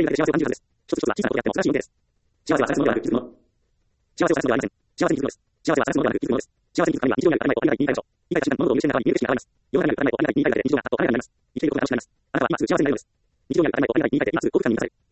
生に対して幸せを感じるはずです。一つ一つは小さなことであっても素晴らしいものです。幸せは探すものではなく気づくもの。幸せを探すのではありません。幸せに気づくのです。幸せは探すものではなく気づくものです。幸せに気づくためには日常にある当たり前とは何々に言い換えましょう。言い換えた瞬間、物事を見る視点が変わり見える景色が変わります。世の中にある当たり前とは何々に言い換えられ日常があっと当たり前になります。生きていることが楽しくなります。あなたは今すぐ幸せになれるのです。日常にある当たり前とは何々に言い換えて今すぐ幸福感に満たされる。